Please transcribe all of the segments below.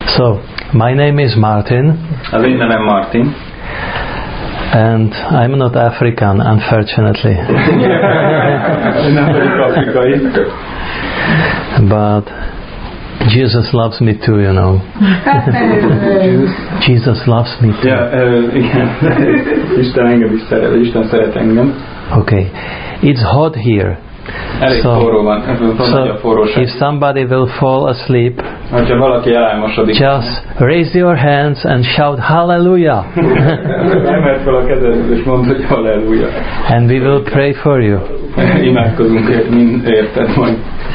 So, my name is Martin. Az én nevem Martin. And I'm not African, unfortunately. Nem vagyok afrikai. But Jesus loves me too, you know. Jesus loves me too. Igen. Isten engem is szeret, Isten szeret engem. Okay. It's hot here. Elég forró van, nagy a forróság. If somebody will fall asleep, hogyha valaki elálmosodik, just raise your hands and shout hallelujah. emeld fel a kezed és mondd, hogy halleluja. And we will pray for you. Imádkozunk érted majd.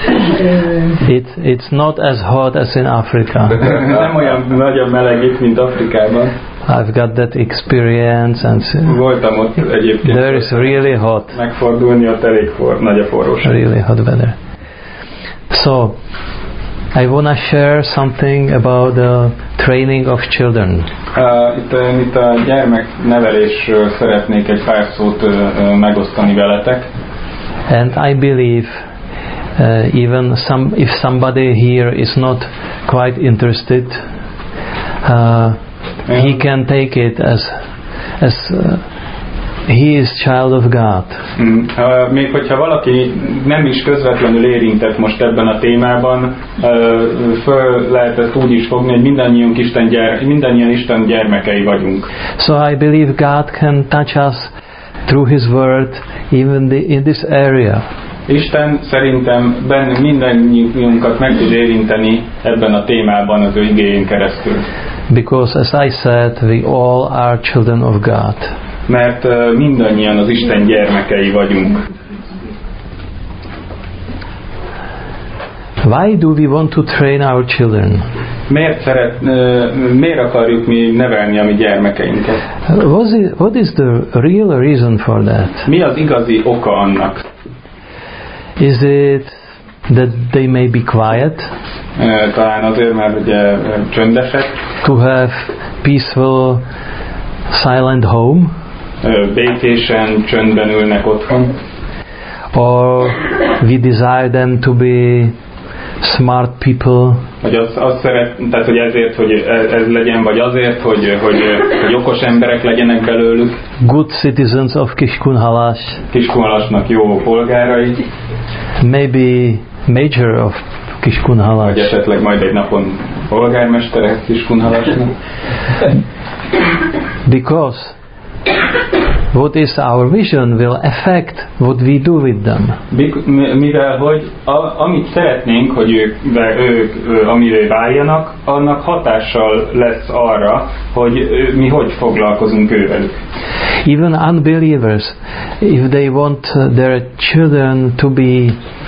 It's not as hot as in Africa. Nem olyan nagyon meleg itt, mint Afrikában. I've got that experience and voltam ott egyébként. There is really hot. Megfordulni ott elég nagy a forróság. Really hot weather. So, I want to share something about the training of children. Itt a gyermeknevelésről szeretnék egy pár szót megosztani veletek. And I believe even if somebody here is not quite interested, he can take it as he is child of God. Még hogyha valaki nem is közvetlenül érintett most ebben a témában, föl lehet ezt úgy is fogni, hogy mindannyian Isten gyermekei vagyunk. So I believe God can touch us through His Word even in this area. Isten szerintem mindannyiunkat meg tud érinteni ebben a témában az ő igéjén keresztül. Because as I said, we all are children of God. Mert mindannyian az Isten gyermekei vagyunk. Why do we want to train our children? Miért akarjuk mi nevelni a mi gyermekeinket? What is the real reason for that? Mi az igazi oka annak? Is it that they may be quiet? Talán azért, mert ugye csöndesek. To have peaceful, silent home? Békésen, csöndben ülnek otthon. Or we desire them to be smart people? Vagy azt tehát hogy ezért, hogy ez legyen, vagy azért, hogy okos emberek legyenek belőlük. Good citizens of Kiskunhalas. Kiskunhalasnak jó polgárai. Maybe major of Kiskunhalas. Vagy esetleg majd egy napon polgármesterek Kiskunhalasnak. Because what is our vision will affect what we do with them. Mivel, hogy amit szeretnénk, hogy ők amivé váljanak, annak hatással lesz arra, hogy mi hogy foglalkozunk ővelük. Even unbelievers, if they want their children to be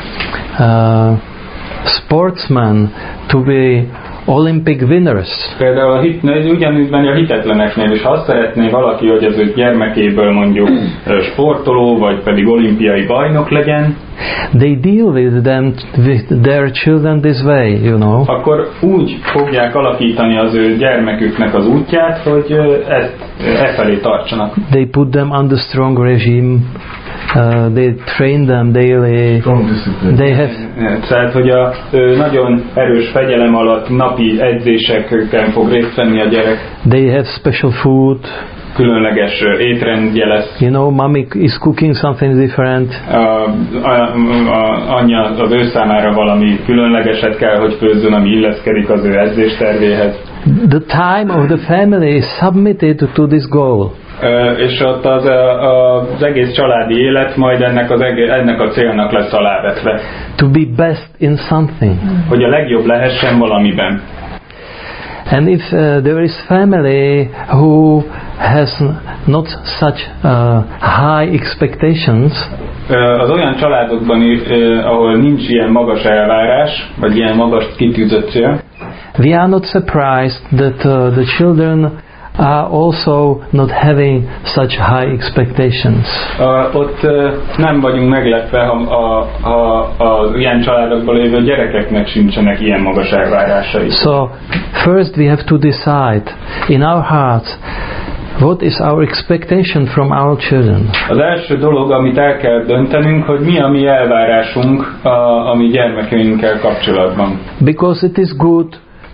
sportsmen, to be Olympic winners. Például ugyanúgy a hitetleneknél is, ha azt szeretné valaki, hogy az ő gyermekéből mondjuk sportoló, vagy pedig olimpiai bajnok legyen, they deal with their children this way, you know. Akkor úgy fogják alakítani az ő gyermeküknek az útját, hogy ezt felé tartsanak. They put them under strong regime. They train them daily. They have. Tehát, hogy a nagyon erős fegyelem alatt napi edzéseken fog részt venni a gyerek. They have special food. Különleges étrendje lesz. You know, mommy is cooking something different. Anyja az ő számára valami különlegeset kell, hogy főzzön, ami illeszkedik az ő edzéstervéhez. The time of the family is submitted to this goal. És ott az egész családi élet majd ennek a célnak lesz alávetve. To be best in something. Hogy a legjobb lehessen valamiben. And if there is family who has not such high expectations, az olyan családokban, ahol nincs ilyen magas elvárás, vagy ilyen magas kitűzött cél, we are not surprised that the children are also not having such high expectations. Ott nem vagyunk meglepve, ha az ilyen családokból lévő gyerekeknek sincsenek ilyen magas elvárásai. So, first we have to decide in our hearts what is our expectation from our children. Az első dolog, amit el kell döntenünk, hogy mi a mi elvárásunk a mi gyermekeinkkel kapcsolatban. Because it is good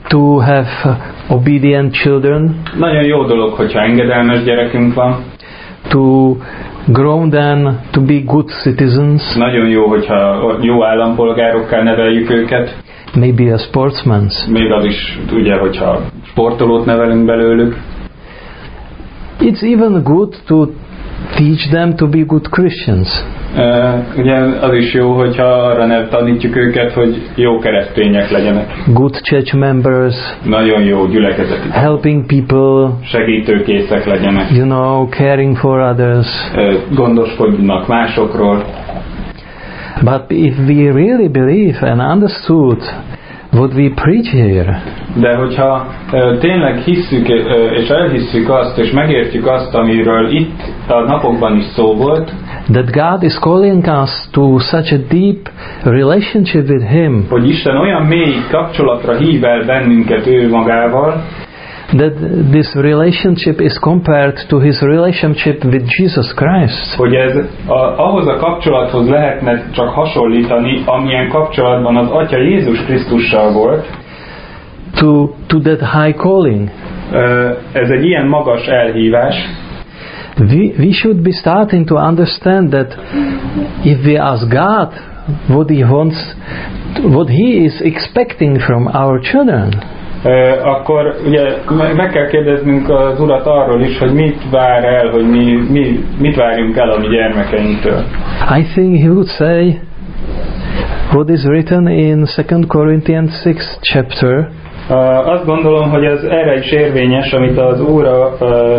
to have obedient children, nagyon jó dolog, hogyha engedelmes gyerekünk van, to grow them to be good citizens, nagyon jó, hogyha jó állampolgárokká neveljük őket, maybe a sportsman's. még az is, ugye, hogyha sportolót nevelünk belőlük. It's even good to teach them to be good Christians. Ugye az is jó, hogyha arra tanítjuk őket, hogy jó keresztények legyenek. Good church members, Nagyon jó gyülekezeti. helping people, Segítőkészek legyenek. caring for others. Gondoskodnak másokról. But if we really believe and understood what we preach here, De hogyha tényleg hisszük és elhisszük azt, és megértjük azt, amiről itt a napokban is szó volt, that God is calling us to such a deep relationship with Him, hogy Isten olyan mély kapcsolatra hív el bennünket ő magával, that this relationship is compared to His relationship with Jesus Christ. hogy ez ahhoz a kapcsolathoz lehetne csak hasonlítani, amilyen kapcsolatban az Atya Jézus Krisztussal volt. To that high calling. Ez egy ilyen magas elhívás. We should be starting to understand that if we ask God what He wants, what He is expecting from our children, akkor ugye meg kell kérdeznünk az Urat arról is, hogy mit vár el, hogy mit várjunk el a mi gyermekeinktől. I think He would say what is written in 2 Corinthians 6 chapter. Azt gondolom, hogy ez erre is érvényes, amit az Úr a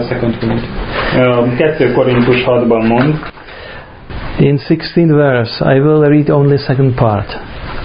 2 Korintus 6-ban mond. In 16th verse, I will read only second part.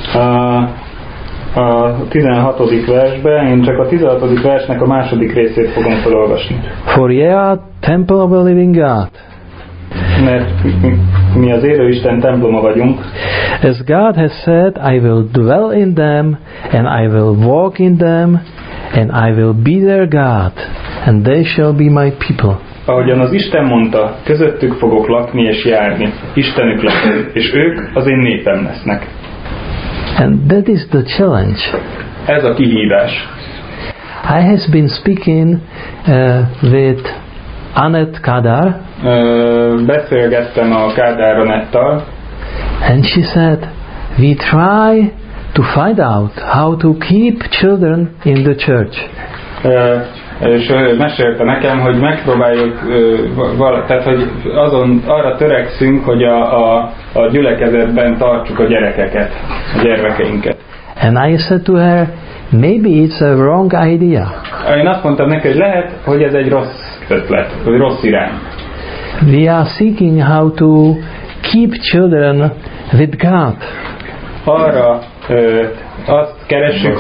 A 16. versben, én csak a 16. versnek a második részét fogom felolvasni. For ye are temple of the living God. Mert mi az élő Isten temploma vagyunk. As God has said, I will dwell in them, and I will walk in them, and I will be their God, and they shall be my people. Ahogyan az Isten mondta, közöttük fogok lakni és járni, Istenük leszek, és ők az én népem lesznek. And that is the challenge. Ez a kihívás. I has been speaking with Annette Kadar, beszélgettem a Kádár Anettal, and she said, we try to find out how to keep children in the church. És mesélte nekem, hogy megpróbáljuk, tehát hogy arra törekszünk, hogy a gyülekezetben tartsuk a gyerekeket, a gyermekeinket. And I said to her, maybe it's a wrong idea. Én azt mondtam neki, hogy lehet, hogy ez egy rossz ötlet, vagy rossz irány. We are seeking how to keep children with God. Arra azt keressük,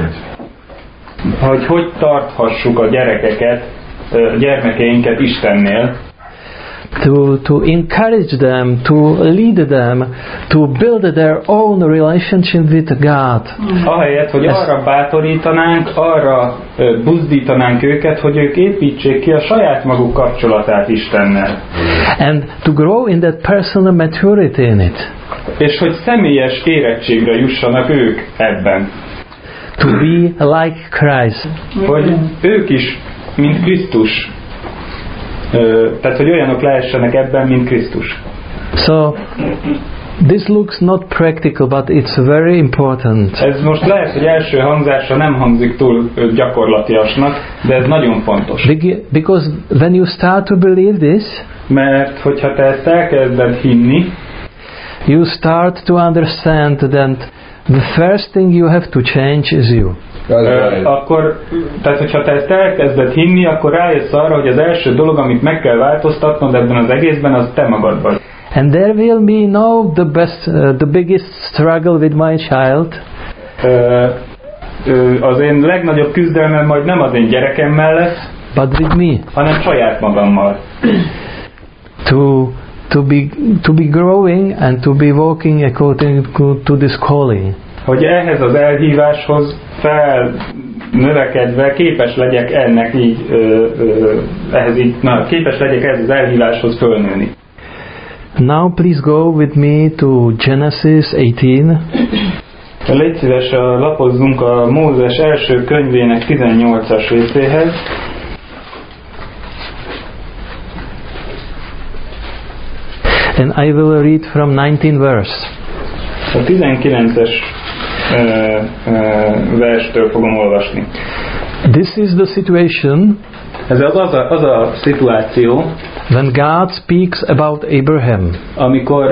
hogy tarthassuk a gyerekeket, gyermekeinket Istennél. To encourage them, to lead them, to build their own relationship with God. Ahelyett, hogy arra bátorítanánk, arra buzdítanánk őket, hogy ők építsék ki a saját maguk kapcsolatát Istennel. And to grow in that personal maturity in it. És hogy személyes érettségre jussanak ők ebben. To be like Christ. Hogy ők is, mint Krisztus. Tehát, hogy olyanok lehessenek ebben, mint Krisztus. So, this looks not practical, but it's very important. Ez most lehet, hogy első hangzásra nem hangzik túl gyakorlatiasnak, de ez nagyon fontos. Because when you start to believe this, mert hogyha te ezt elkezded hinni, you start to understand that the first thing you have to change is you. Akkor, tehát hogyha te ezt elkezded hinni, akkor rájössz arra, hogy az első dolog, amit meg kell változtatnod ebben az egészben, az te magad vagy. And there will be no the biggest struggle with my child. Az én legnagyobb küzdelmem majd nem az én gyerekemmel lesz, but with me. hanem saját magammal. To be growing and to be walking according to this calling. Hogy ehhez az elhíváshoz felnövekedve képes legyek ennek így, képes legyek ehhez az elhíváshoz fölnőni. Now please go with me to Genesis 18. Légy szíves, lapozzunk a Mózes első könyvének 18-as részéhez. And I will read from 19 verse. A 19-es verstől fogom olvasni. This is the situation Ez az a szituáció, when God speaks about Abraham. amikor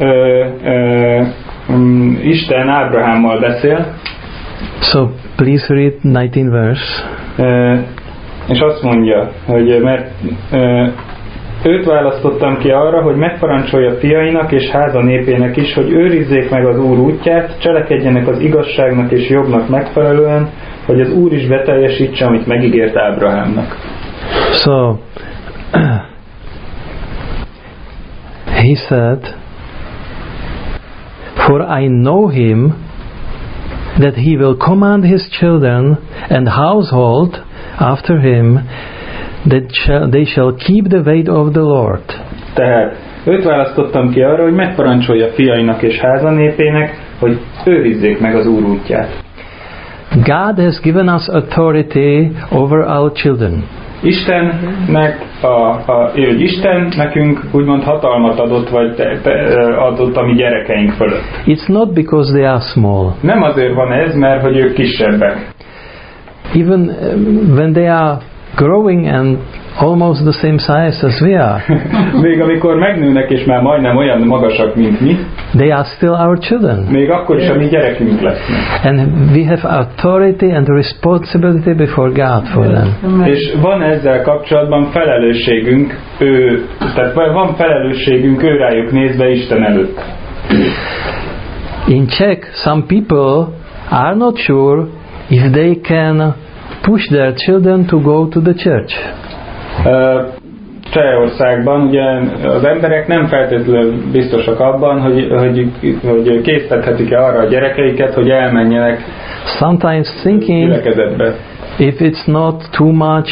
Isten Ábrahámmal beszél, So please read 19 verse. és azt mondja, hogy mert őt választottam ki arra, hogy megparancsolja fiainak és háza népének is, hogy őrizzék meg az Úr útját, cselekedjenek az igazságnak és jobbnak megfelelően, hogy az Úr is beteljesítse, amit megígért Ábrahámnak. So he said, for I know him, that he will command his children and household after him, that they shall keep the way of the Lord. Tehát őt választottam ki arra, hogy megparancsolja fiainak és háza népének, hogy őrizzék meg az Úr útját. God has given us authority over our children. Isten nekünk úgymond hatalmat adott, vagy adott a mi gyerekeink fölött. It's not because they are small. Nem azért van ez, mert hogy ők kisebbek. Even when they are growing and almost the same size as we are, Még amikor megnőnek és már majdnem olyan magasak, mint mi, they are still our children. még akkor is a mi gyerekünk lesznek. And we have authority and responsibility before God for them. És van ezzel kapcsolatban felelősségünk, tehát van felelősségünk rájuk nézve Isten előtt. In Czech, some people are not sure if they can push their children to go to the church. Csehországban ugye az emberek nem feltétlenül biztosak abban, hogy késztethetik-e arra a gyerekeiket, hogy elmenjenek Sometimes thinking gyülekezetbe. if it's not too much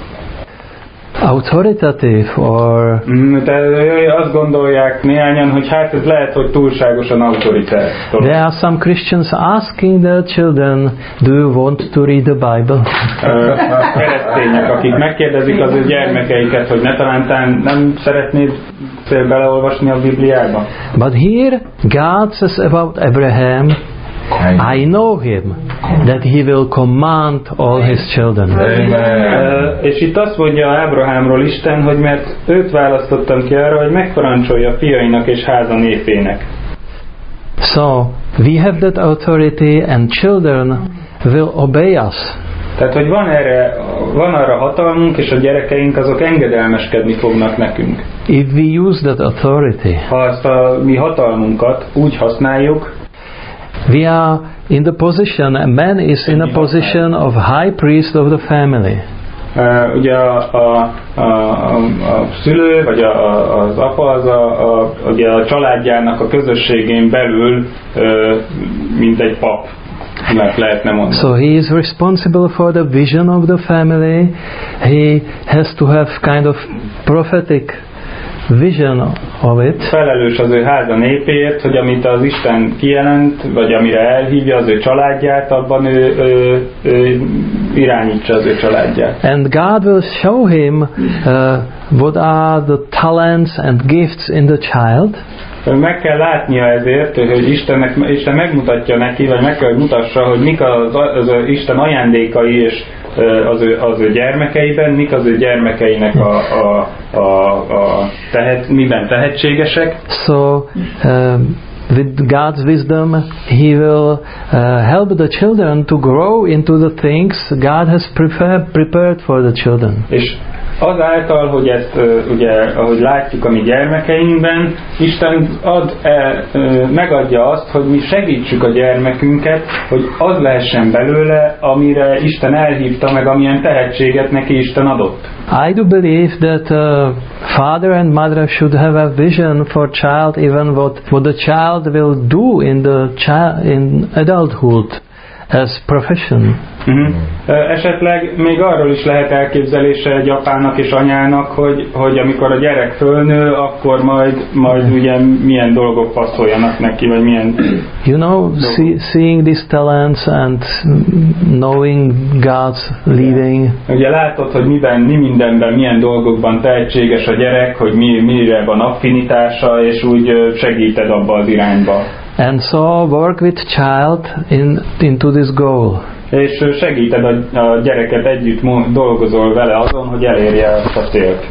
authoritative or Tehát azt gondolják néhányan, hogy hát ez lehet, hogy túlságosan autoritár. there are some Christians asking their children, do you want to read the Bible? Keresztények, akik megkérdezik az ő gyermekeiket, hogy ne talántán nem szeretnéd beleolvasni a Bibliába. But here God says about Abraham, I know him, that he will command all his children. És itt azt mondja Ábrahámról Isten, hogy mert őt választottam ki arra, hogy megparancsolja fiainak és háza népének. So we have that authority and children will obey us. Tehát, hogy van arra hatalmunk, és a gyerekeink azok engedelmeskedni fognak nekünk. If we use that authority, Ha ezt a mi hatalmunkat úgy használjuk, we are in the position, a man is in a position of high priest of the family. Ugye a szülő, vagy az apa az ugye a családjának a közösségén belül mint egy pap, mert lehetne mondani. So he is responsible for the vision of the family. He has to have kind of prophetic vision of it. Felelős az ő háza népéért, hogy amit az Isten kijelent, vagy amire elhívja az ő családját, abban ő irányítsa az ő családját. And God will show him what are the talents and gifts in the child. Meg kell látnia ezért, hogy Isten megmutatja neki, vagy meg kell, hogy mutassa, hogy mik az Isten ajándékai és az ő gyermekeiben, mik az ő gyermekeinek miben tehetségesek. So with God's wisdom, He will help the children to grow into the things God has prepared for the children. És azáltal, hogy ezt ugye, ahogy látjuk a mi gyermekeinkben, Isten megadja azt, hogy mi segítsük a gyermekünket, hogy az lehessen belőle, amire Isten elhívta, meg amilyen tehetséget neki Isten adott. I do believe that father and mother should have a vision for child, even what the child will do in adulthood. as profession. Esetleg még arról is lehet elképzelése egy apának és anyának, hogy amikor a gyerek fölnő, akkor majd ugye milyen dolgok passzoljanak neki, vagy milyen... You know, seeing these talents and knowing God's leading. Ugye látod, hogy mi mindenben, milyen dolgokban tehetséges a gyerek, hogy mire van affinitása, és úgy segíted abba az irányba. And so work with child into this goal. És segíted a gyereket, együtt dolgozol vele azon, hogy elérje ezt a célt.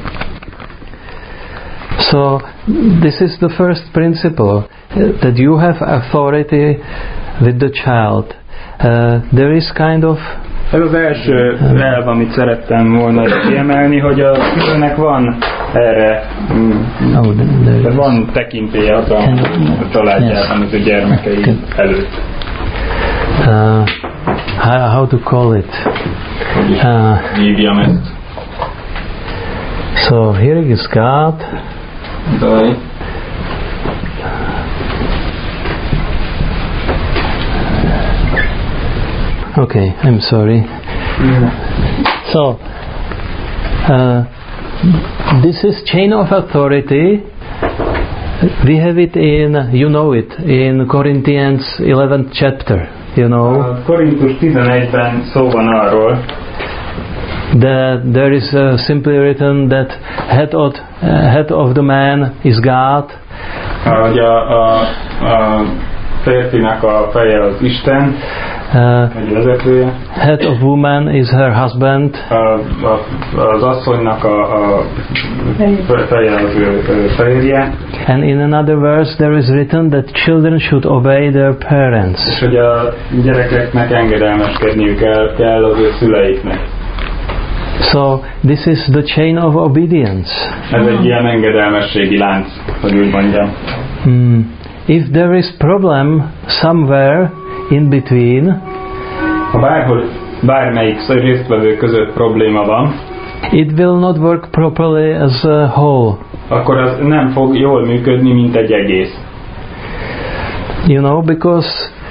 So this is the first principle, that you have authority with the child. There is kind of... Ez az első elv, amit szerettem volna kiemelni, hogy a szülőnek van erre, van tekintélye a családjában, az a gyermekei előtt. How to call it? Hívjam ezt. So here is God. Okay, I'm sorry. So this is chain of authority. We have it in Corinthians 11th chapter. You know. A Korintus 11-ben szó van arról, that there is simply written that head of the man is God. Hogy a férfinak a feje az Isten, vagy vezetője. Head of woman is her husband. Az asszonynak a feje az ő férje. And in another verse there is written that children should obey their parents. És hogy a gyerekeknek engedelmeskedniük kell az ő szüleiknek. So this is the chain of obedience. Ez egy ilyen engedelmességi lánc, hogy úgy mondjam. If there is problem somewhere in between, ha bármelyik résztvevő között probléma van, it will not work properly as a whole. Akkor az nem fog jól működni, mint egy egész. You know, because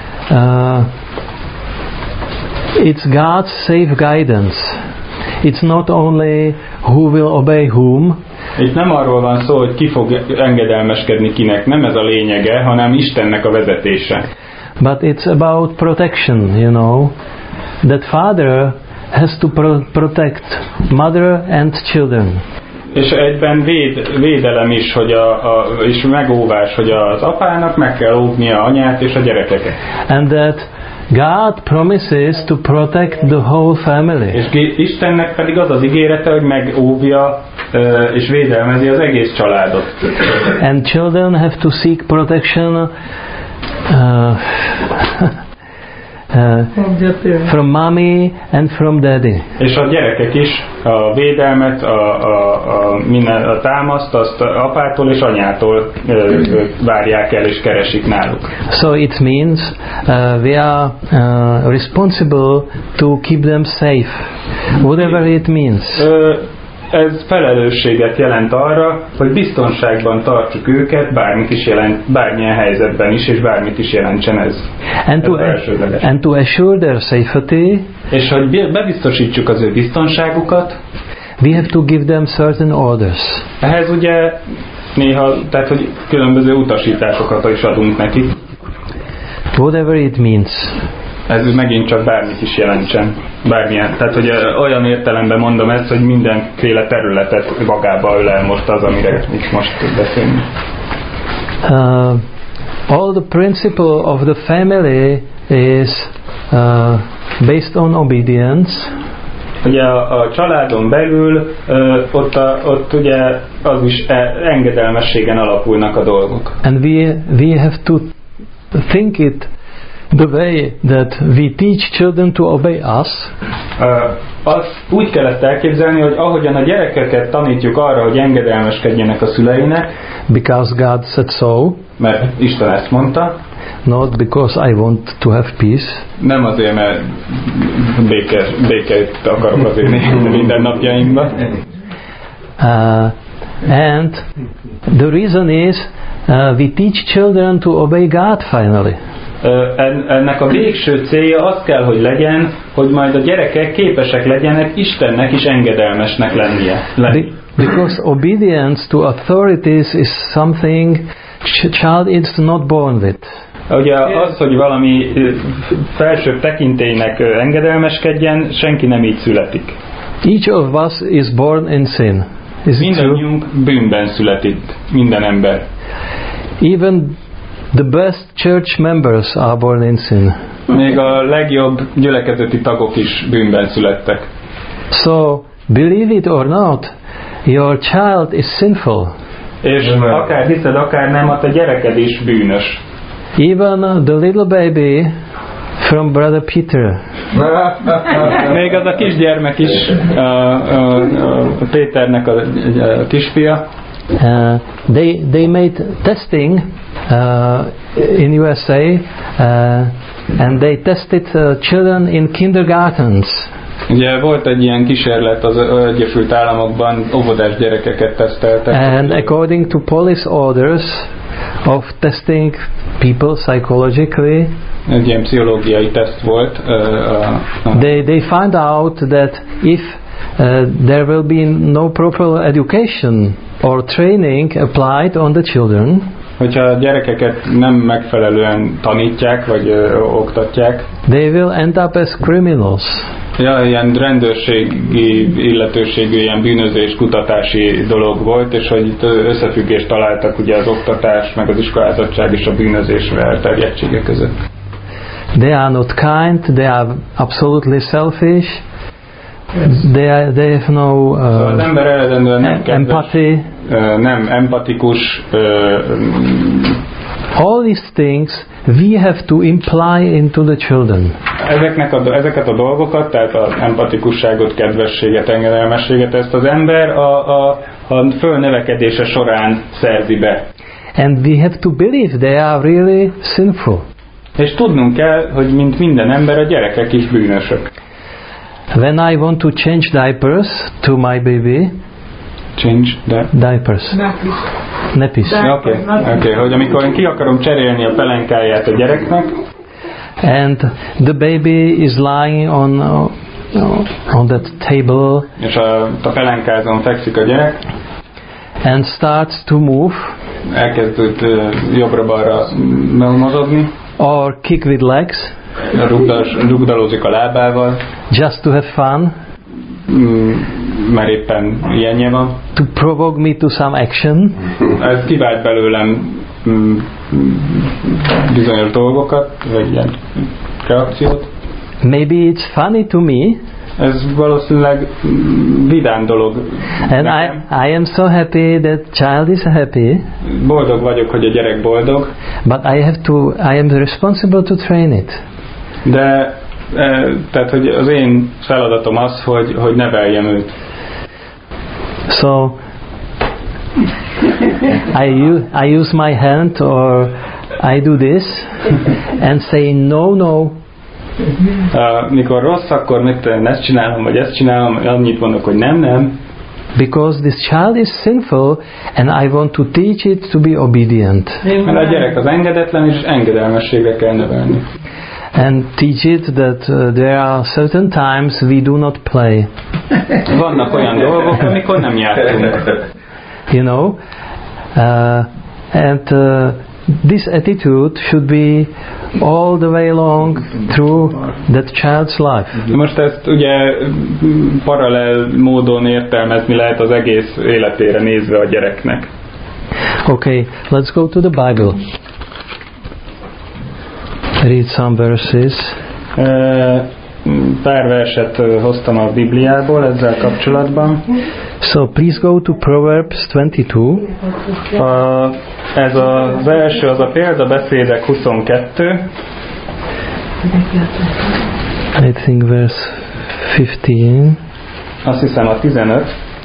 it's God's safe guidance. It's not only who will obey whom. Itt nem arról van szó, hogy ki fog engedelmeskedni kinek, nem ez a lényege, hanem Istennek a vezetése. But it's about protection, you know. That father has to protect mother and children. És egyben védelem is, és megóvás, hogy az apának meg kell óvnia anyát és a gyerekeket. And that God promises to protect the whole family. És Istennek pedig az az ígérete, hogy megóvja és védelmezi az egész családot. And children have to seek protection from mommy and from daddy. És a gyerekek is a védelmet, a támaszt, azt apától és anyától várják el és keresik náluk. So it means we are responsible to keep them safe, whatever it means. Ez felelősséget jelent arra, hogy biztonságban tartsuk őket, bármilyen helyzetben is, és bármit is jelentsen ez. And to assure their safety, és hogy bebiztosítsuk az ő biztonságukat, we have to give them certain orders. Ehhez ugye néha, tehát hogy különböző utasításokat is adunk nekik. Whatever it means. Ez megint csak bármit is jelentsen. Bármilyen. Tehát, hogy olyan értelemben mondom ezt, hogy mindenféle területet magába ölel most az, amire itt most beszélünk. All the principle of the family is based on obedience. Ugye a családon belül ott ugye az is engedelmességen alapulnak a dolgok. And we have to think it the way that we teach children to obey us. Azt úgy kellett elképzelni, hogy ahogyan a gyerekeket tanítjuk arra, hogy engedelmeskedjenek a szüleinek, because God said so, mert Isten ezt mondta, not because I want to have peace, nem azért, mert békét akarok azért nézni minden napjaimban. And the reason is we teach children to obey God finally. ennek a végső célja az kell, hogy legyen, hogy majd a gyerekek képesek legyenek Istennek is engedelmesnek lennie. Because obedience to authorities is something child is not born with. Ugye az, hogy valami felsőbb tekintélynek engedelmeskedjen, senki nem így születik. Each of us is born in sin. Is it true? Mindannyiunk bűnben születik, minden ember. Even the best church members are born in sin. Még a legjobb gyülekezeti tagok is bűnben születtek. So, believe it or not, your child is sinful. És akár hiszed, akár nem, a te gyereked is bűnös. Even the little baby from Brother Peter. Még az a kisgyermek is, Péternek a kisfia. They made testing in USA and they tested children in kindergartens. Ugye volt egy ilyen kísérlet az Egyesült Államokban, óvodás gyerekeket teszteltek. And according to police orders of testing people psychologically, egy ilyen pszichológiai teszt volt. They find out that if there will be no proper education or training applied on the children, hogyha a gyerekeket nem megfelelően tanítják vagy oktatják, they will end up as criminals. Ja, ilyen rendőrségi illetőségű, ilyen bűnözés kutatási dolog volt, és hogy itt összefüggést találtak ugye az oktatás, meg az iskolázottság és a bűnözés elterjedtsége között. They are not kind, they are absolutely selfish, they have no az ember eredendően nem empathy. Nem empatikus. All these things we have to imply into the children. Ezeket a dolgokat, tehát az empatikusságot, kedvességet, engedelmességet, ezt az ember a fölnövekedése során szerzi be. And we have to believe they are really sinful. És tudnunk kell, hogy mint minden ember, a gyerekek is bűnösök. When I want to change diapers to my baby, diapers. Nappies. Okay. Hogy amikor én ki akarom cserélni a pelenkáját a gyereknek, and the baby is lying on that table, és a pelenkázon fekszik a gyerek, and starts to move, elkezdett jobbra-balra mozogni, or kick with legs, rugdalózik a lábával, just to have fun, mert éppen ilyenje van. To provoke me to some action. Ez kivált belőlem bizonyos dolgokat, vagy ilyen reakciót. Maybe it's funny to me. Ez valószínűleg vidám dolog. And I am so happy that child is happy. Boldog vagyok, hogy a gyerek boldog. But I am responsible to train it. De tehát, hogy az én feladatom az, hogy neveljem őt. So I use my hand or I do this and say no. Mikor rossz, akkor ezt csinálom, vagy ezt csinálom, annyit mondok, hogy nem. Because this child is sinful and I want to teach it to be obedient. Mert a gyerek az engedetlen, és engedelmességre kell nevelni. And teach it that there are certain times we do not play. Vannak olyan dolgok, amikor nem játszunk. You know, and this attitude should be all the way along through that child's life. Most ezt ugye paralel módon értelmezni lehet az egész életére nézve a gyereknek. Okay, let's go to the Bible. Read some verses. Pár verset hoztam a Bibliából ezzel kapcsolatban. So please go to Proverbs 22. Ez az első, az a példabeszédek 22. I think verse 15. Azt hiszem a 15.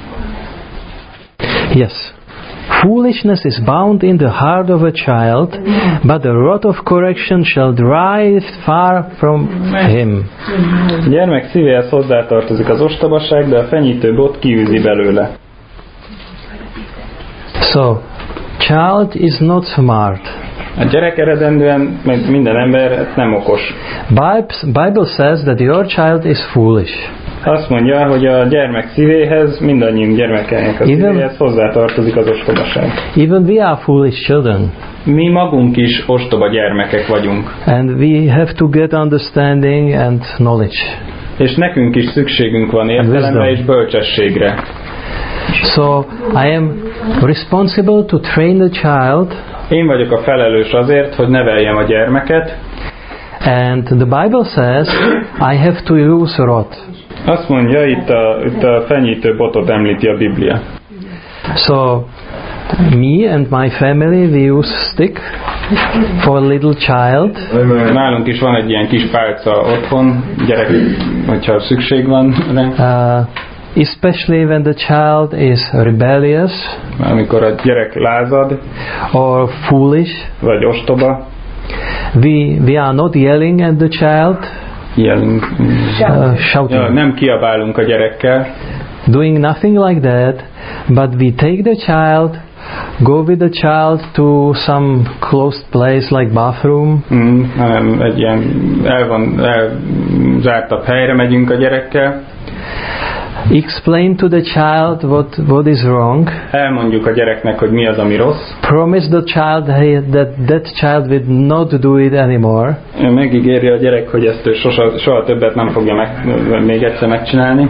Yes. Foolishness is bound in the heart of a child, but the rod of correction shall drive far from him. A gyermek szívéhez hozzátartozik az ostobaság, de a fenyítő bot kiűzi belőle. So, child is not smart. A gyerek eredendően, mert minden ember nem okos. Bible says that your child is foolish. Azt mondja, hogy a gyermek szívéhez, mindannyiunk gyermekeinek a szívéhez hozzátartozik az ostobaság. Even we are foolish children. Mi magunk is ostoba gyermekek vagyunk. And we have to get understanding and knowledge. És nekünk is szükségünk van értelemre és bölcsességre. So I am responsible to train the child. Én vagyok a felelős azért, hogy neveljem a gyermeket. And the Bible says I have to use rod. Azt mondja, itt a fenyítő botot említi a Biblia. So me and my family, we use stick for a little child. Nálunk is van egy ilyen kis pálca otthon, gyerek, hogyha szükség van rá. Especially when the child is rebellious, amikor a gyerek lázad, or foolish, vagy ostoba. We are not yelling at the child, shouting. Ja, nem kiabálunk a gyerekkel. Doing nothing like that, but we take the child, go with the child to some closed place like bathroom. Nem, egy ilyen elzártabb helyre megyünk a gyerekkel. Explain to the child what is wrong. Elmondjuk a gyereknek, hogy mi az, ami rossz. Promise the child that child will not do it anymore. Megígéri a gyerek, hogy ezt ő soha többet nem fogja még egyszer megcsinálni.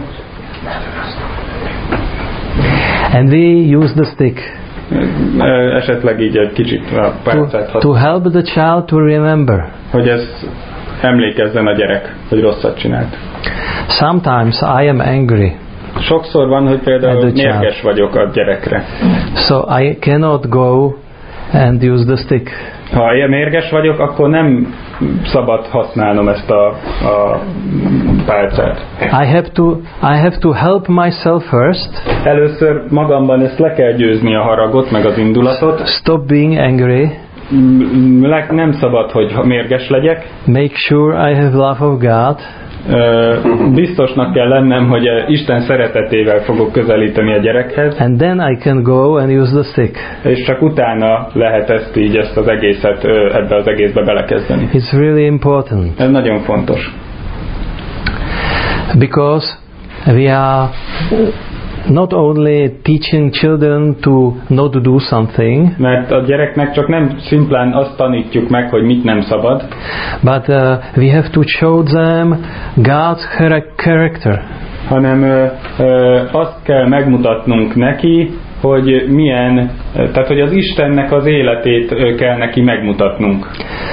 And we use the stick. Esetleg így egy kicsit a pálcát to help the child to remember. Hogy ezt emlékezzen a gyerek, hogy rosszat csinált. Sometimes I am angry. Sokszor van, hogy például mérges vagyok a gyerekre. So I cannot go and use the stick. Ha én mérges vagyok, akkor nem szabad használnom ezt a pálcát. I have to help myself first. Először magamban ezt le kell győzni, a haragot, meg az indulatot. Stop being angry. Nem szabad, hogy mérges legyek. Make sure I have love of God. Biztosnak kell lennem, hogy Isten szeretetével fogok közelíteni a gyerekhez. And then I can go and use the stick. És csak utána lehet ezt az egészet ebbe az egészbe belekezdeni. It's really important. Ez nagyon fontos. Because we are not only teaching children to not do something, mert a gyereknek csak nem szimplán azt tanítjuk meg, hogy mit nem szabad, but we have to show them God's character. Hanem azt kell megmutatnunk neki, hogy milyen, tehát hogy az Istennek az életét kell neki megmutatnunk.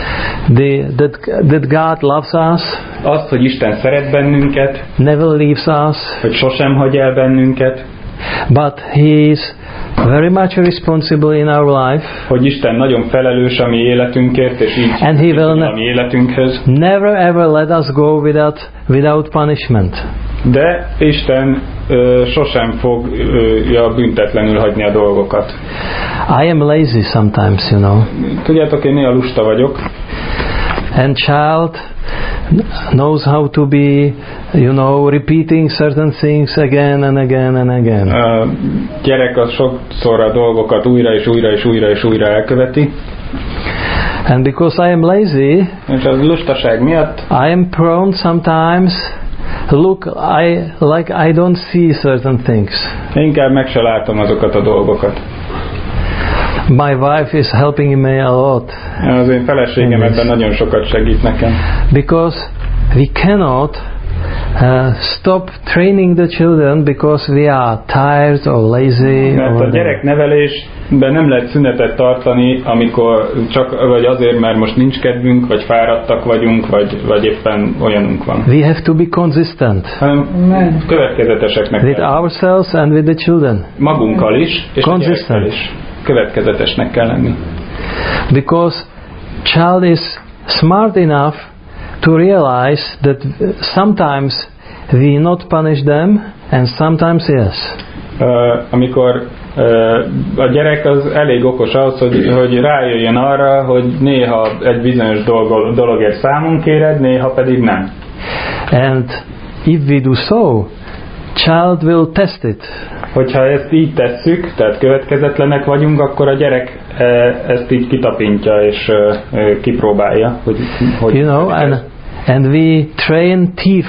That God loves us, azt, hogy Isten szeret bennünket, never leaves us, hogy sosem hagy el bennünket, but He is very much responsible in our life, hogy Isten nagyon felelős a mi életünkért, és így and He will a mi életünkhöz. Never ever let us go without punishment. De Isten sosem fogja büntetlenül hagyni a dolgokat. I am lazy sometimes, you know. Tudjátok, én néha lusta vagyok. And child knows how to be, you know, repeating certain things again and again and again. A gyerek az sokszor a dolgokat újra és újra és újra és újra elköveti. And because I am lazy, és az lustaság miatt, I am prone sometimes look, I don't see certain things. Inkább meg se látom azokat a dolgokat. My wife is helping me a lot. Az én feleségem ebben nagyon sokat segít nekem. Because we cannot stop training the children because we are tired or lazy. Mert a gyereknevelésben nem lehet szünetet tartani, amikor csak vagy azért, mert most nincs kedvünk, vagy fáradtak vagyunk, vagy éppen olyanunk van. We have to be consistent. Hanem következeteseknek with ourselves and with the children. Magunkkal is, és a gyerekkel is. Következetesnek kell lenni. Because child is smart enough to realize that sometimes we not punish them and sometimes yes. Amikor a gyerek az elég okos ahhoz, hogy rájöjjön arra, hogy néha egy bizonyos dologért számon kéred, néha pedig nem. And if we do so, child will test it. Hogyha ezt így tesszük, tehát következetlenek vagyunk, akkor a gyerek ezt így kitapintja és kipróbálja, hogy You know, and we train thief.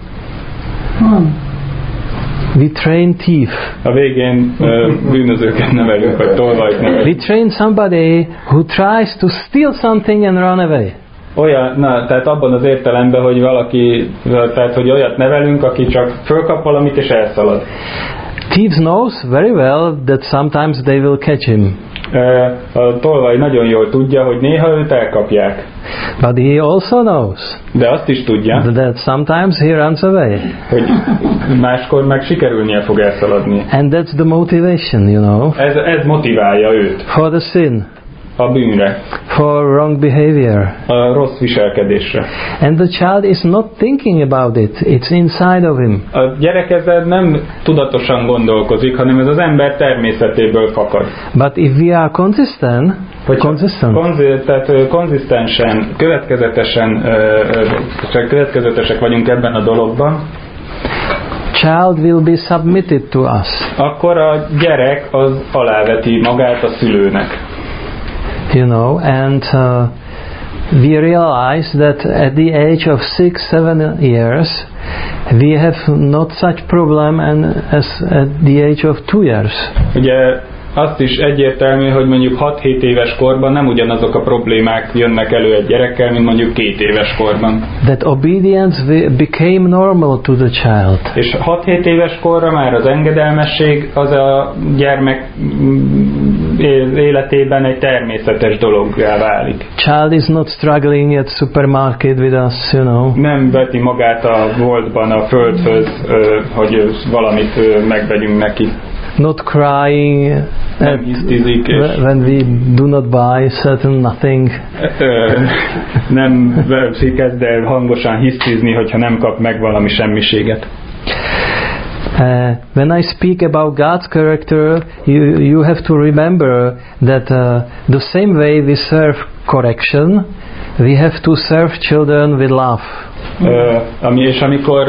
We train thief. A végén bűnözőket nevelünk, vagy tolvajt nevelünk. We train somebody who tries to steal something and run away. Tehát abban az értelemben, hogy valaki, tehát hogy olyat nevelünk, aki csak fölkap valamit és elszalad. Thieves knows very well that sometimes they will catch him. A tolvaj nagyon jól tudja, hogy néha őt elkapják. But he also knows de azt is tudja, that sometimes he runs away. Hogy máskor meg sikerülnie fog elszaladni. And that's the motivation, you know. Ez motiválja őt. For the sin. A bűnre. For wrong behavior. A rossz viselkedésre. And the child is not thinking about it. It's inside of him. A gyerek ezzel nem tudatosan gondolkozik, hanem ez az ember természetéből fakad. But if we are consistent, tehát konzisztensen, következetesek vagyunk ebben a dologban, child will be submitted to us. Akkor a gyerek az aláveti magát a szülőnek. You know, and we realize that at the age of 6-7 years we have not such problem as at the age of 2 years. Ugye azt is egyértelmű, hogy mondjuk 6-7 éves korban nem ugyanazok a problémák jönnek elő egy gyerekkel, mint mondjuk 2 éves korban. That obedience became normal to the child. És 6-7 éves korra már az engedelmesség az a gyermek életében egy természetes dologgá válik. Child is not struggling at supermarket with us, you know. Nem veti magát a boltban a földhöz, hogy valamit megvegyünk neki. Not crying when we do not buy certain nothing. Nem kezd el hangosan hisztizni, hogyha nem kap meg valami semmiséget. When I speak about God's character, you have to remember that the same way we serve correction, we have to serve children with love. És amikor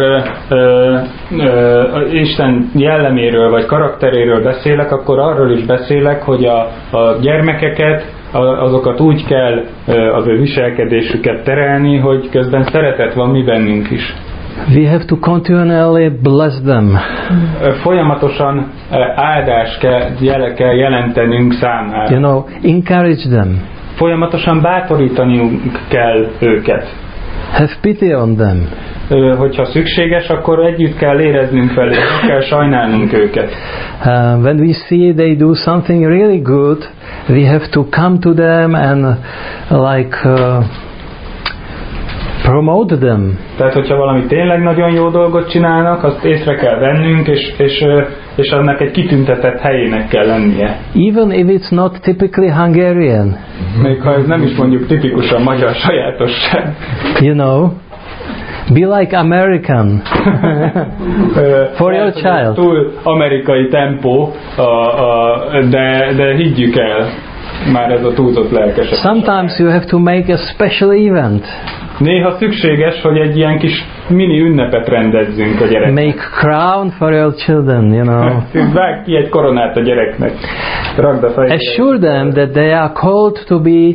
Isten jelleméről vagy karakteréről beszélek, akkor arról is beszélek, hogy a gyermekeket, azokat úgy kell az ő viselkedésüket terelni, hogy közben szeretet van mi bennünk is. We have to continually bless them. Folyamatosan áldást kell jelentenünk számára. You know, encourage them. Folyamatosan bátorítaniunk kell őket. Have pity on them. Hogyha szükséges, akkor együtt kell éreznünk velük, kell sajnálnunk őket. When we see they do something really good, we have to come to them and promote them. Tehát, hogyha valami tényleg nagyon jó dolgot csinálnak, azt észre kell vennünk, és annak egy kitüntetett helyének kell lennie. Even if it's not typically Hungarian. Még ha ez nem is mondjuk tipikusan magyar sajátosság. You know, be like American for your child. Túl amerikai tempó, de higgyük el, már ez a túlzott lelkesek. Sometimes you have to make a special event. Néha szükséges, hogy egy ilyen kis mini ünnepet rendezzünk a gyereknek. Make crown for your children, you know. Vágj ki egy koronát a gyereknek. Rakd a fejére. Assure them that they are called to be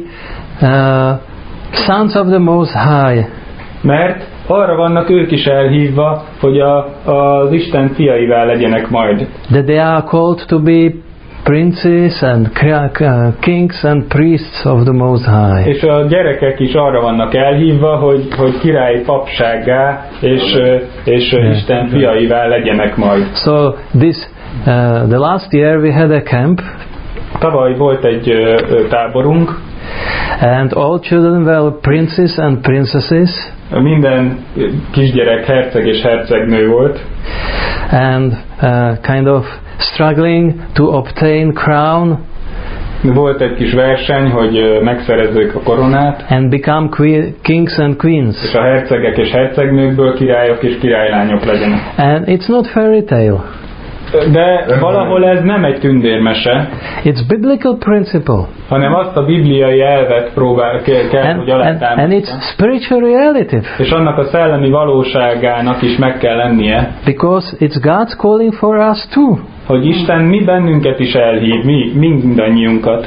sons of the Most High. Mert arra vannak ők is elhívva, hogy az Isten fiaivá legyenek majd. That they are called to be princes and kings and priests of the Most High. És a gyerekek is arra vannak elhívva, hogy király papsággá és Isten fiaivá legyenek majd. So the last year we had a camp. Tavaly volt egy táborunk. And all children were princes and princesses. Minden kisgyerek herceg és hercegnő volt. And kind of struggling to obtain crown. Volt egy kis verseny, hogy megszerezzék a koronát. And become kings and queens. És a hercegek és hercegnőkből királyok és királylányok legyenek. And it's not fairy tale. De valahol ez nem egy tündérmese. It's biblical principle. Hanem azt a bibliai elvet kell, hogy alátámasztja. And it's spiritual reality. És annak a szellemi valóságának is meg kell lennie. Because it's God's calling for us too. Hogy Isten mi bennünket is elhív, mindannyiunkat.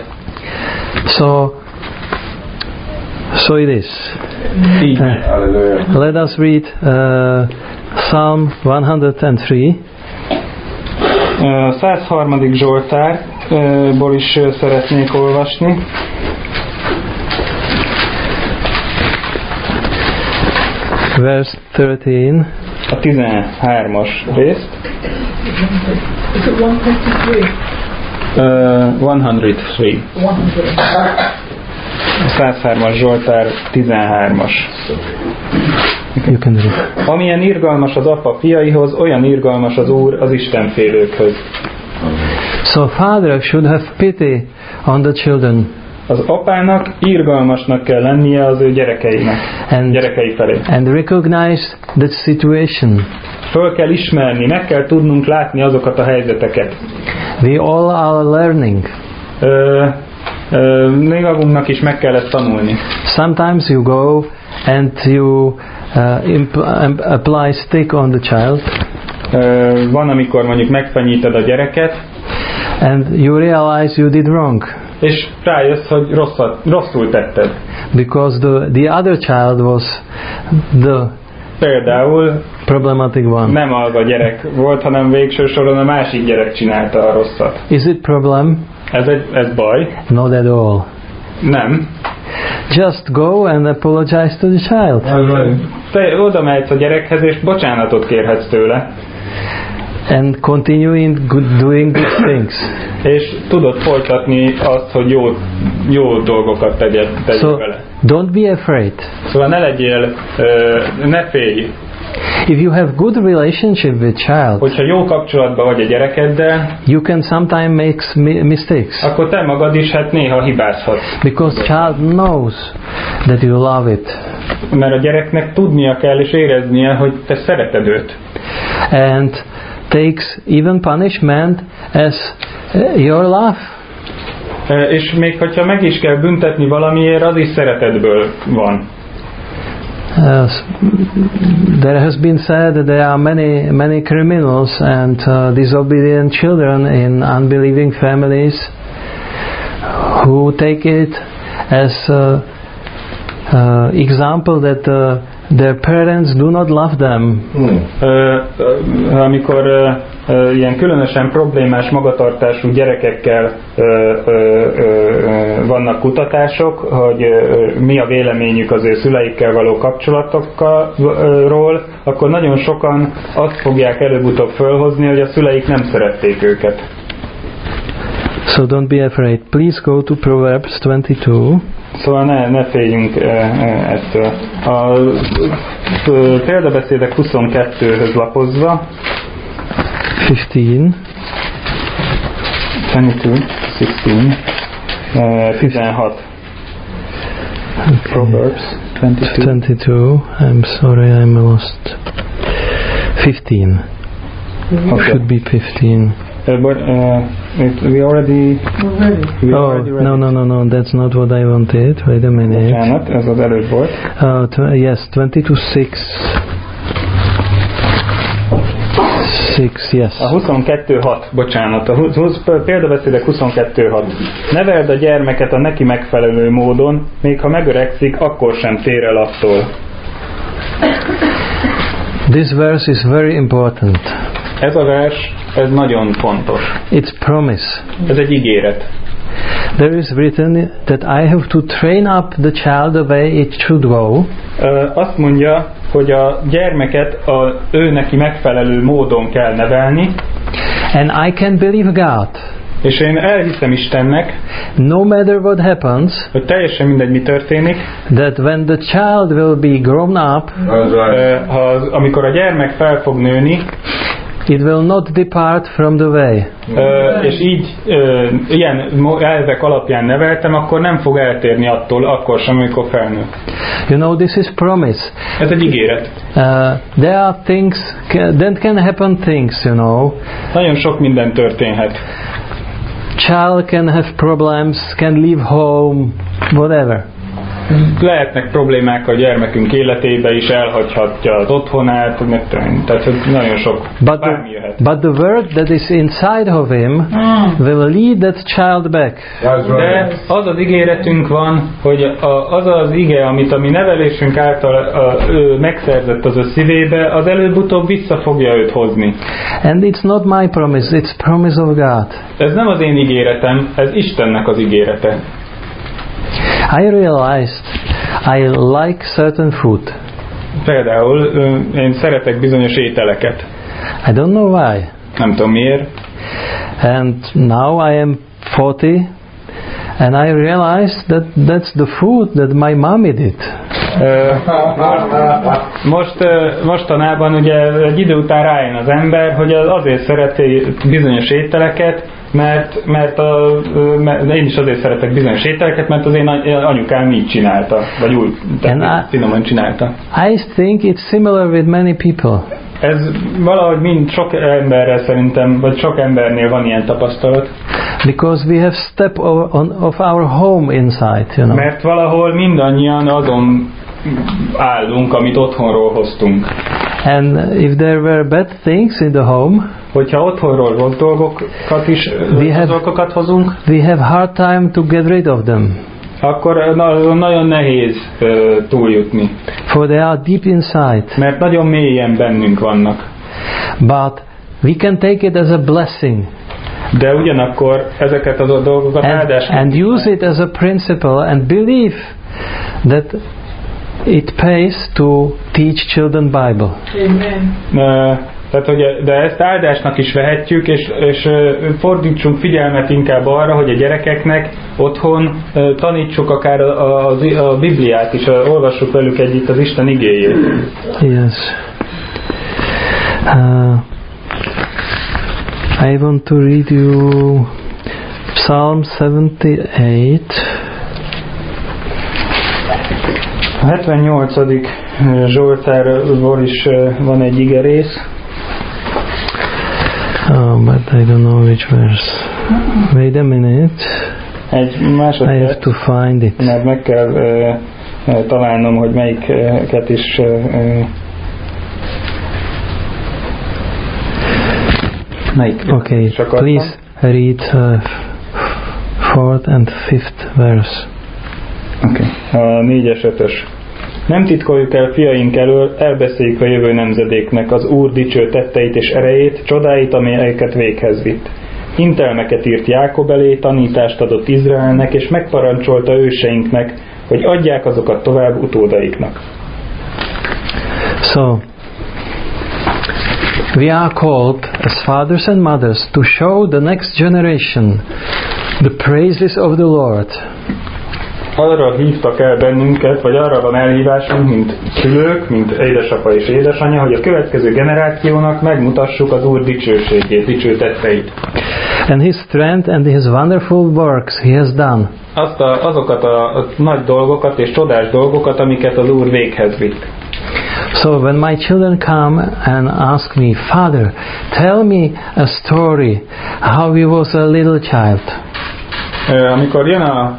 So it is. Let us read Psalm 103. 103. Zsoltárból is szeretnék olvasni. Verse 13. A 13-as részt. Is it 153? 103. 103-as Zsoltár 13-as. You can read. Amilyen irgalmas az apa fiaihoz, olyan irgalmas az Úr az istenfélőkhöz. So father should have pity on the children. Az apának irgalmasnak kell lennie az ő gyerekei felé. And recognize the situation. Föl kell ismerni, meg kell tudnunk látni azokat a helyzeteket. We all are learning. Még magunknak is meg kell ezt tanulni. Sometimes you go and you apply stick on the child. Van, amikor mondjuk megfenyíted a gyereket. And you realize you did wrong. És rájössz, hogy rosszul tetted. Because the other child was the például problematic one. Nem az a gyerek volt, hanem végső soron a másik gyerek csinálta a rosszat. Is it problem? Ez baj? Not at all. Nem. Just go and apologize to the child. Te oda mehetsz a gyerekhez és bocsánatot kérhetsz tőle. And continue doing good things. És tudod folytatni azt, hogy jó dolgokat tegyél vele. Don't be afraid. Szóval ne félj. If you have good relationship with child, hogyha jó kapcsolatban vagy a gyerekeddel, you can sometimes make mistakes. Akkor te magad is néha hibázhatsz. Because child knows that you love it. Mert a gyereknek tudnia kell és éreznie, hogy te szereted őt. And takes even punishment as your love. És még hogyha meg is kell büntetni valamiért, az is szeretetből van. There has been said that there are many criminals and disobedient children in unbelieving families who take it as example that their parents do not love them. Amikor ilyen különösen problémás magatartású gyerekekkel vannak kutatások, hogy mi a véleményük az ő szüleikkel való kapcsolatokról, akkor nagyon sokan azt fogják előbb-utóbb fölhozni, hogy a szüleik nem szerették őket. So don't be afraid. Please go to Proverbs 22. Szóval ne féljünk ettől. A példabeszédek 22-höz lapozva. 15. 16. Proverbs 22. I'm sorry, I'm lost. 15. Okay. Should be 15. But we already no, that's not what I wanted. Wait a minute. Bocsánat, ez az előbb volt. Yes, 22:6. 6, yes. A 22:6, bocsánat. A példabeszédek 22:6. Neveld a gyermeket a neki megfelelő módon, még ha megöregszik, akkor sem tér el attól. This verse is very important. Ez a vers, ez nagyon fontos. It's promise. Ez egy ígéret. There is written that I have to train up the child the way it should go. Azt mondja, hogy a gyermeket ő neki megfelelő módon kell nevelni. And I can believe God. És én elhiszem Istennek, no matter what happens, hogy teljesen mindegy, mi történik, that when the child will be grown up, amikor a gyermek fel fog nőni, it will not depart from the way. És így ilyen elvek alapján neveltem, akkor nem fog eltérni attól, akkor sem, amikor felnőtt. You know, this is promise. Ez egy ígéret. There are things, then can happen things, you know. Nagyon sok minden történhet. Child can have problems, can leave home, whatever. Lehetnek problémák a gyermekünk életébe is, elhagyhatja az otthonát, tehát nagyon sok, bármi jöhet. But the word that is inside of him will lead that child back. De az az ígéretünk van, hogy az az ige, amit a mi nevelésünk által megszerzett az ő szívébe, az előbb-utóbb vissza fogja őt hozni. And it's not my promise, it's promise of God. Ez nem az én ígéretem, ez Istennek az ígérete. I realized I like certain food. Például én szeretek bizonyos ételeket. I don't know why. Nem tudom miért. And now I am 40 and I realized that that's the food that my mommy did. Mostanában ugye egy idő után rájön az ember, hogy azért szereti bizonyos ételeket, mert én is azért szeretek bizonyos ételeket, mert az én anyukám így csinálta, vagy úgy, finoman csinálta. I think it's similar with many people. Ez valahogy mind sok emberrel szerintem, vagy sok embernél van ilyen tapasztalat. Because we have step of our home inside, you know. Mert valahol mindannyian azon állunk, amit otthonról hoztunk. And if there were bad things in the home, hogyha otthonról rossz dolgokat hozunk, we have hard time to get rid of them. Akkor nagyon nehéz túljutni. For they are deep inside. Mert nagyon mélyen bennünk vannak. But we can take it as a blessing. De ugyanakkor ezeket a dolgokat áldásként and use it as a principle and believe that it pays to teach children Bible. Amen. Tehát, de ezt áldásnak is vehetjük, és fordítsunk figyelmet inkább arra, hogy a gyerekeknek otthon tanítsuk akár a Bibliát is, olvassuk velük együtt az Isten igéjét. Yes. I want to read you Psalm 78. A 78. Zsoltárból is van egy igerész. Oh, but I don't know which verse. Wait a minute. Egy másodperc. I have to find it. Mert meg kell találnom, hogy melyiket is... Okay, please read 4th and 5th verse. Okay. A 4-es, 5-ös. Nem titkoljuk el fiaink elől, elbeszéljük a jövő nemzedéknek az Úr dicső tetteit és erejét, csodáit, amelyeket véghez vitt. Intelmeket írt Jákob elé, tanítást adott Izraelnek, és megparancsolta őseinknek, hogy adják azokat tovább utódaiknak. So, we are called as fathers and mothers to show the next generation the praises of the Lord. Arra hívtak el bennünket, vagy arra van elhívásunk, mint szülők, mint édesapa és édesanyja, hogy a következő generációnak megmutassuk az Úr dicsőségét, dicső tetteit. And His strength and His wonderful works He has done. Azokat a nagy dolgokat és csodás dolgokat, amiket az Úr véghez vitt. So when my children come and ask me, Father, tell me a story how you was a little child. Amikor jön a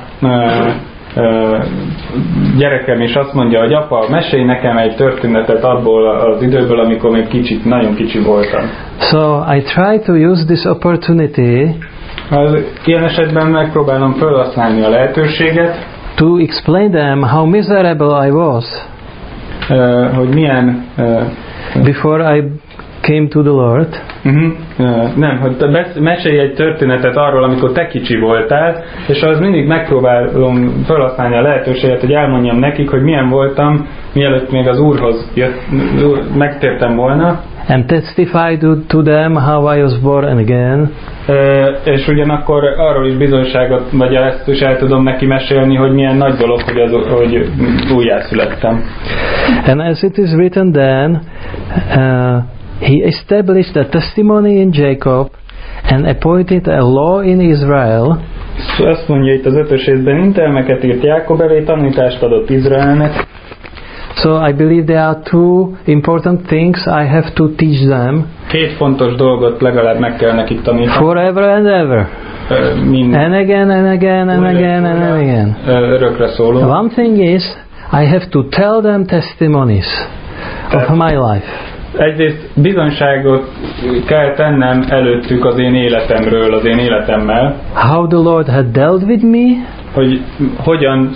gyerekem és azt mondja, hogy apa, mesélj nekem egy történetet abból az időből, amikor még nagyon kicsi voltam. So I try to use this opportunity ilyen esetben megpróbálom felhasználni a lehetőséget, to explain them how miserable I was hogy milyen before I came to the Lord. Nem, hogy mesélj egy történetet arról, amikor te kicsi voltál, és az mindig megpróbálom felhasználni a lehetőséget, hogy elmondjam nekik, hogy milyen voltam, mielőtt még az Úrhoz megtértem volna. And testify to them how I was born again. És ugyanakkor arról is bizonyságot, vagy ezt is el tudom neki mesélni, hogy milyen nagy dolog, hogy újjászülettem. And as it is written then, He established a testimony in Jacob and appointed a law in Israel. Azt mondja itt az 5-ös részben, intelmeket írt Jákob elé, tanítást adott Izraelnek. So I believe there are two important things I have to teach them. 2 fontos dolgot legalább meg kell nekik tanítani. Forever and ever. And again and again and again and again. Örökre szóló. One thing is, I have to tell them testimonies of my life. Egyrészt bizonyságot kell tennem előttük az én életemről, az én életemmel. How the Lord had dealt with me. Hogy hogyan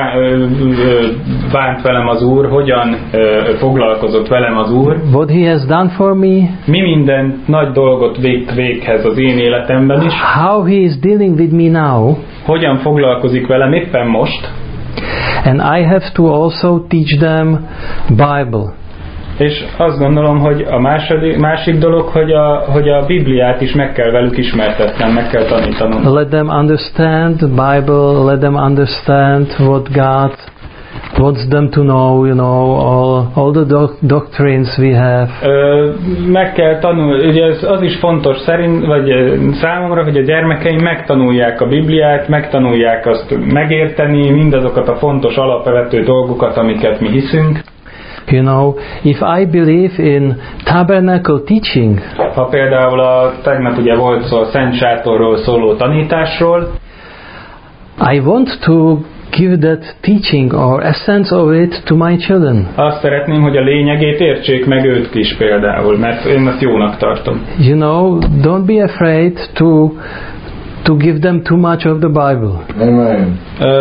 bánt velem az Úr, hogyan foglalkozott velem az Úr. What He has done for me. Mi minden nagy dolgot vitt véghez az én életemben is. How He is dealing with me now. Hogyan foglalkozik velem éppen most. And I have to also teach them Bible. És azt gondolom, hogy a másik dolog, hogy a Bibliát is meg kell velük ismertetnem, meg kell tanítanom. Let them understand the Bible, let them understand what God wants them to know, all the doctrines we have. Meg kell tanulni, ugye az is fontos számomra, hogy a gyermekeim megtanulják a Bibliát, megtanulják azt megérteni, mindazokat a fontos alapvető dolgokat, amiket mi hiszünk. If I believe in tabernacle teaching, ha például tegnap ugye volt szó a Szent Sátorról szóló tanításról, I want to give that teaching or essence of it to my children. Azt szeretném, hogy a lényegét értsék meg ők is például, mert én ezt jónak tartom. Don't be afraid to give them too much of the Bible. Amen.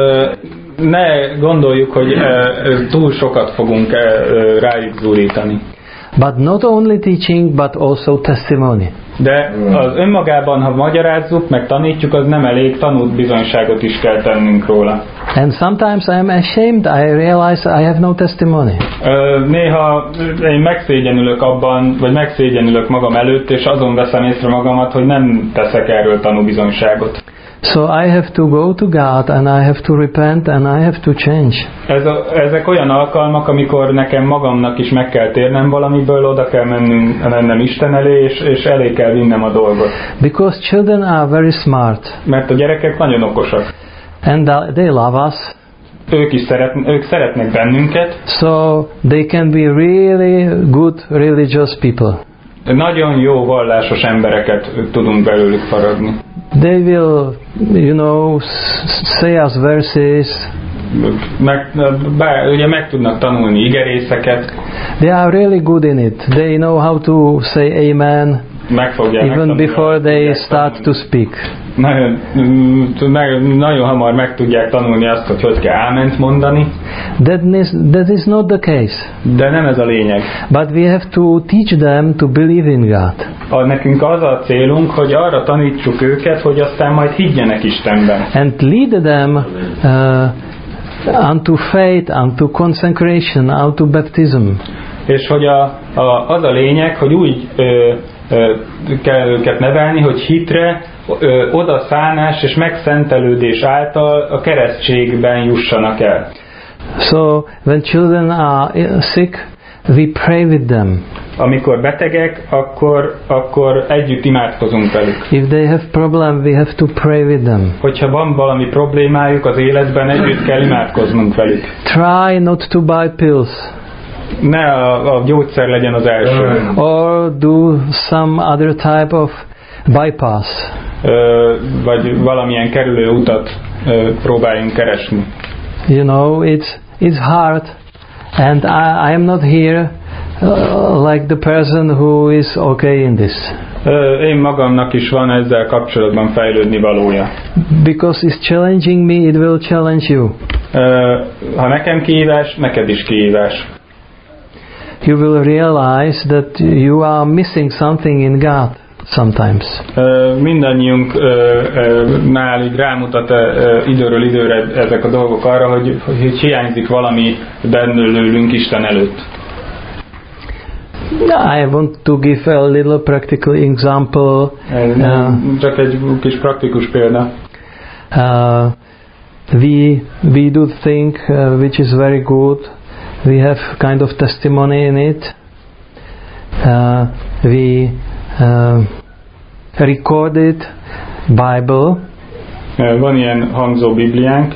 Ne gondoljuk, hogy túl sokat fogunk rájuk zúrítani. But not only teaching, but also testimony. De az önmagában, ha magyarázzuk, meg tanítjuk, az nem elég, tanult bizonyságot is kell tennünk róla. And sometimes I am ashamed, I realize I have no testimony. Néha én megszégyenülök abban, vagy megszégyenülök magam előtt, és azon veszem észre magamat, hogy nem teszek erről tanúbizonyságot. So I have to go to God and I have to repent and I have to change. Ezek olyan alkalmak, amikor nekem magamnak is meg kell térnem valamiből, oda kell mennem Isten elé, és elé kell vinnem a dolgot. Because children are very smart. Mert a gyerekek nagyon okosak. And they love us. Ők szeretnek bennünket. So they can be really good religious people. Nagyon jó vallásos embereket tudunk belőlük faragni. They will, say us verses. Ugye meg tudnak tanulni igerészeket. They are really good in it. They know how to say amen. Even before they start to speak. Nagyon hamar meg tudják tanulni azt, hogy kell áment mondani. That is not the case. De nem ez a lényeg. But we have to teach them to believe in God. Nekünk az a célunk, hogy arra tanítsuk őket, hogy aztán majd higgyenek Istenben. And lead them unto faith, unto consecration, unto baptism. És hogy az a lényeg, hogy úgy kell őket nevelni, hogy hitre, odaszánás és megszentelődés által a keresztségben jussanak el. So when children are sick, we pray with them. Amikor betegek, akkor együtt imádkozunk velük. If they have problem, we have to pray with them. Hogyha van valami problémájuk az életben, együtt kell imádkoznunk velük. Try not to buy pills. Ne a gyógyszer legyen az első. Or do some other type of bypass. Vagy valamilyen kerülő utat próbáljunk keresni. It's hard, and I am not here like the person who is okay in this. Én magamnak is van ezzel kapcsolatban fejlődni valója. Because it's challenging me, it will challenge you. Ha nekem kihívás, neked is kihívás. You will realize that you are missing something in God sometimes. Mindannyiunknál így rámutat időről időre ezek a dolgok arra, hogy hiányzik valami bennülünk Isten előtt. I want to give a little practical example. Csak egy kis praktikus példa. We do think which is very good. We have kind of testimony in it. we recorded Bible. Van ilyen hangzó Bibliánk.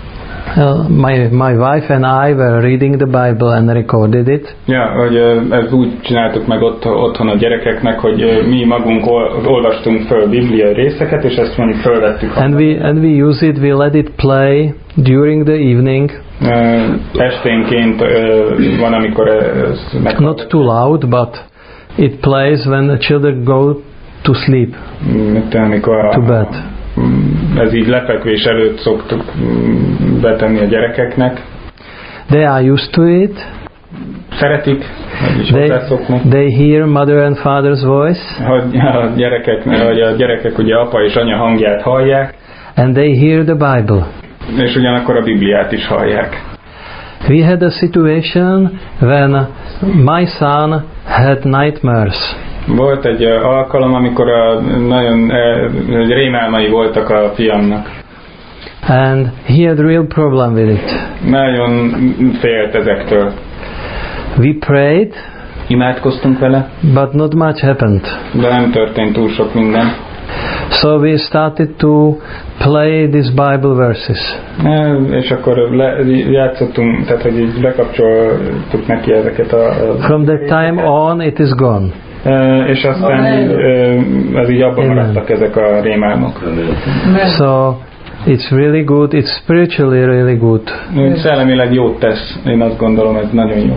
My wife and I were reading the Bible and recorded it. Ja, hogy ezt úgy csináltuk meg otthon a gyerekeknek, hogy mi magunk olvastunk föl Biblia részeket, és ezt mondjuk fölvettük. And we use it, we let it play during the evening. Esténként van, amikor not too loud, but it plays when the children go to sleep, to bed. Ez így lefekvés előtt szoktuk betenni a gyerekeknek. They are used to it. Szeretik, they hear mother and father's voice. Hogy a gyerekek ugye apa és anya hangját hallják. And they hear the Bible. És ugyanakkor a Bibliát is hallják. We had a situation when my son had nightmares. Volt egy alkalom, amikor nagyon rémálmai voltak a fiamnak. And he had real problem with it. Nagyon félt ezektől. We prayed, imádkoztunk vele, but not much happened. De nem történt túl sok minden. So we started to play these Bible verses. És akkor játszottunk, tehát hogy így bekapcsoltuk neki ezeket a From that time on it is gone. És aztán ez így abban maradtak ezek a rémálmok. So it's really good, it's spiritually really good. Szellemileg jót tesz, én azt gondolom, ez nagyon jó.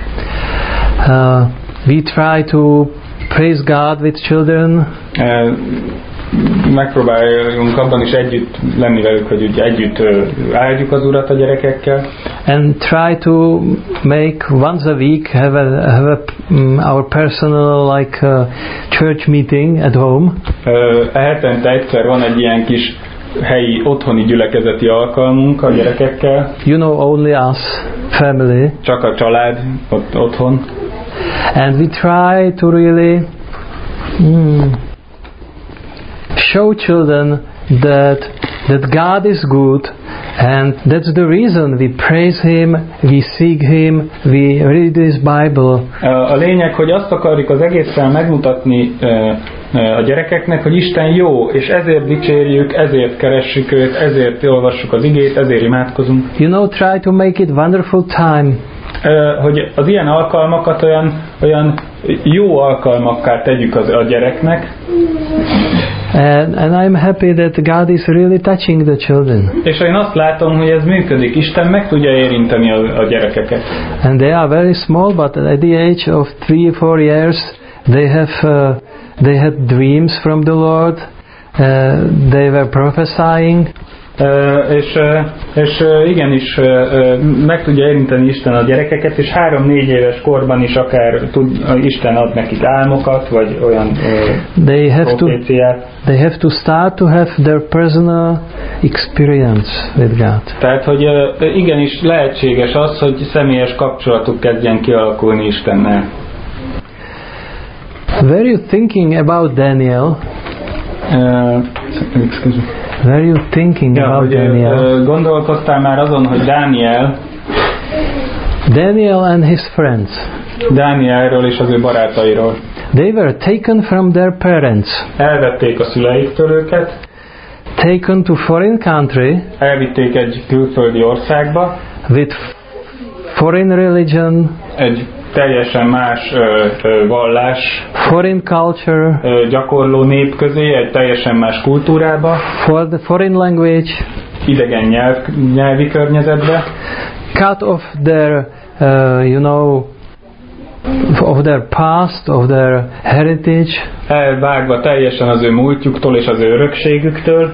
We try to praise God with children. Megpróbáljunk abban is együtt lenni velük, hogy úgy együtt áldjuk az Urat a gyerekekkel. And try to make once a week have our personal church meeting at home. Hetente egyszer van egy ilyen kis helyi otthoni gyülekezeti alkalmunk a gyerekekkel. You know, only us, family. Csak a család otthon. And we try to really show children that God is good, and that's the reason we praise Him, we seek Him, we read His Bible. A lényeg, hogy azt akarjuk az egésszel megmutatni a gyerekeknek, hogy Isten jó, és ezért dicsérjük, ezért keressük őt, ezért olvassuk az igét, ezért imádkozunk. You know, try to make it wonderful time. Hogy az ilyen alkalmakat olyan jó alkalmakká tegyük a gyereknek. And I'm happy that God is really touching the children. És én azt látom, hogy ez működik. Isten meg tudja érinteni a gyerekeket. And they are very small, but at the age of 3-4 years, they had dreams from the Lord. They were prophesying. És igenis meg tudja érinteni Isten a gyerekeket, és 3-4 éves korban is akár Isten ad nekik álmokat, vagy olyan proféciát. They have to start to have their personal experience with God. Tehát, hogy igenis lehetséges az, hogy személyes kapcsolatuk kezdjen kialakulni Istennel. Were you thinking about Daniel? Were you thinking about Daniel? Gondolkoztál már azon, hogy Daniel and his friends. Dánielről és az ő barátairól. They were taken from their parents. Elvették a szüleiktől őket. Taken to foreign country. Elvitték egy külföldi országba. With foreign religion. Egy teljesen más vallás, foreign culture, gyakorló nép közé, egy teljesen más kultúrába, for the foreign language, idegen nyelvi környezetbe, cut off their, of their past, of their heritage, elvágva teljesen az ő múltjuktól és az ő örökségüktől.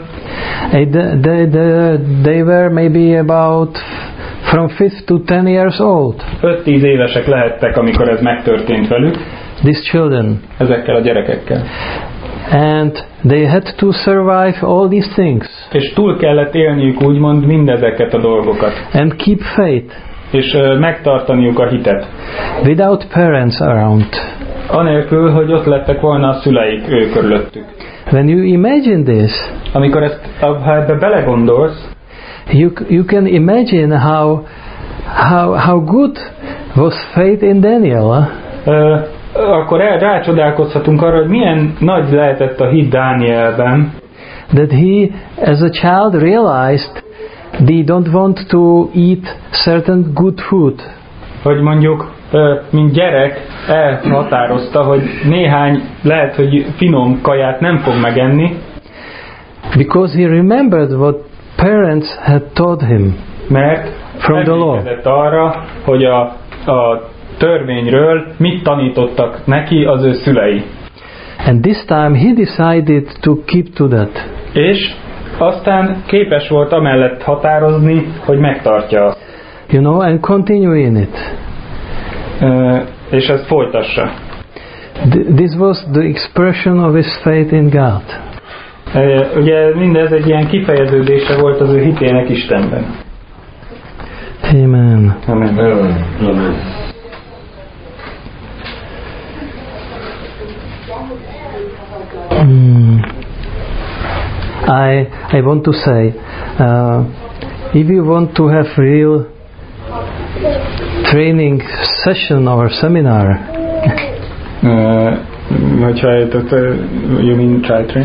They were maybe about from 5 to 10 years old. 5-10 évesek lehettek, amikor ez megtörtént velük. These children. Ezekkel a gyerekekkel. And they had to survive all these things. És túl kellett élniük úgymond mindezeket a dolgokat. And keep faith. És megtartaniuk a hitet. Without parents around. Anélkül, hogy ott lettek volna a szüleik körülöttük. When you imagine this, amikor ha ebbe belegondolsz, you can imagine how good was faith in Daniel. akkor rácsodálkozhatunk arra, hogy milyen nagy lehetett a hit Dánielben. That he, as a child, realized they don't want to eat certain good food. Hogy mondjuk, mint gyerek elhatározta, hogy néhány, lehet, hogy finom kaját nem fog megenni. Because he remembered what parents had taught him. Mert emlékezett arra, hogy a törvényről mit tanítottak neki az ő szülei. And this time he decided to keep to that. És aztán képes volt amellett határozni, hogy megtartja. You know, and continue in it. És ezt folytassa. This was the expression of his faith in God. Ugye mindez egy ilyen kifejeződése volt az ő hitének Istenben. Amen. Amen. Amen. I want to say, if you want to have real training session or seminar, you mean child train?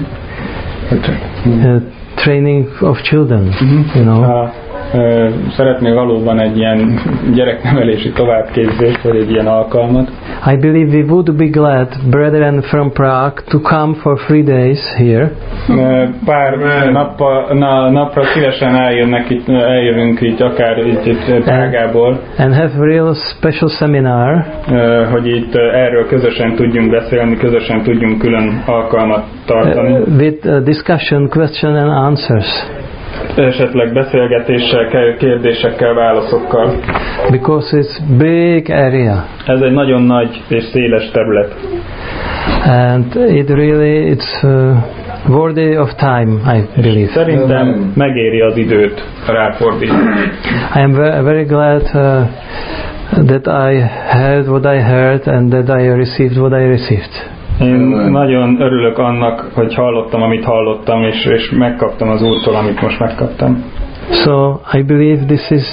Training of children, you know. Szeretnél valóban egy ilyen gyereknevelési továbbképzést, vagy egy ilyen alkalmat. I believe we would be glad, brethren from Prague, to come for 3 days here. Pár napra szívesen eljövünk itt, akár itt Prágából. And have real special seminar. Hogy itt erről közösen tudjunk beszélni, közösen tudjunk külön alkalmat tartani. With discussion, question and answers. Esetleg beszélgetéssel, kérdésekkel, válaszokkal. Because it's big area. Ez egy nagyon nagy és széles terület. And it's worthy of time, I believe. Szerintem megéri az időt ráfordítani. I am very glad that I heard what I heard and that I received what I received. Én nagyon örülök annak, hogy hallottam, amit hallottam, és megkaptam az Úrtól, amit most megkaptam. So I believe this is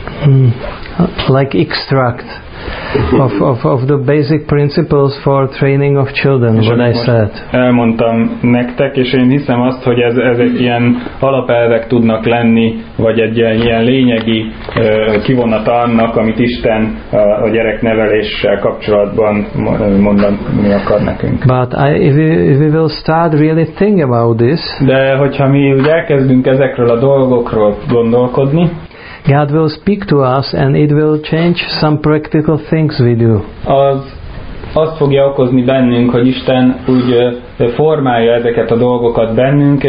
like extract of the basic principles for training of children, what I said. Elmondtam nektek, és én hiszem azt, hogy ez egy ilyen alapelvek tudnak lenni, vagy egy ilyen lényegi kivonata annak, amit Isten a gyerekneveléssel kapcsolatban mondani akar nekünk. But if we will start really think about this, de hogyha mi úgy elkezdünk ezekről a dolgokról gondolkodni, God will speak to us and it will change some practical things we do. Azt fogja okozni bennünk, hogy Isten úgy formálja ezeket a dolgokat bennünk,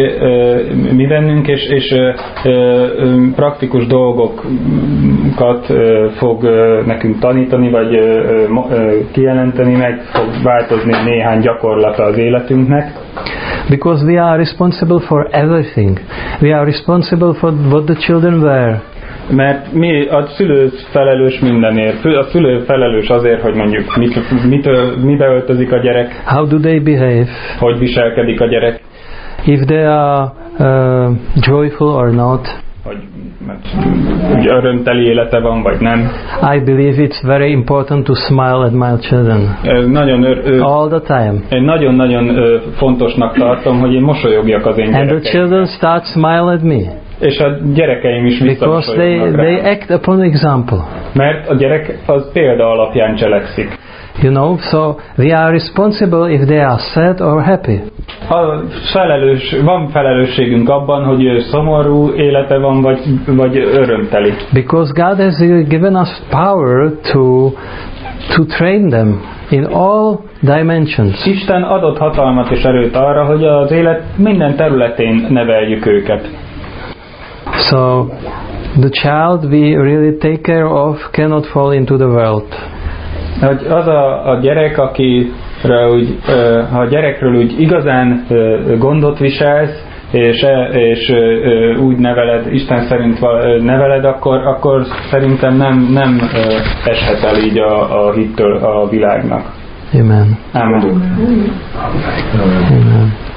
és praktikus dolgokat fog nekünk tanítani, vagy kijelenteni, meg fog változni néhány gyakorlata az életünknek. Because we are responsible for everything. We are responsible for what the children wear. Mert a szülő felelős mindenért. A szülő felelős azért, hogy mondjuk mibe öltözik a gyerek. How do they behave? Hogy viselkedik a gyerek. If they are joyful or not. Hogy örömteli élete van, vagy nem. I believe it's very important to smile at my children. All the time. Én nagyon-nagyon fontosnak tartom, hogy én mosolyogjak az én gyerekeim. And the children start smile at me. És a gyerekeim is visszamosolyognak rám. They act upon example. Mert a gyerek az példa alapján cselekszik. You know, so we are responsible if they are sad or happy. Van felelősségünk abban, hogy szomorú élete van, vagy örömteli. Because God has given us power to train them in all dimensions. Isten adott hatalmat és erőt arra, hogy az élet minden területén neveljük őket. So the child we really take care of cannot fall into the world. Az a gyerek, ha a gyerekről úgy igazán gondot viselsz, és úgy neveled, Isten szerint neveled, akkor szerintem nem eshet el így a hittől a világnak. Amen. Amen. Amen.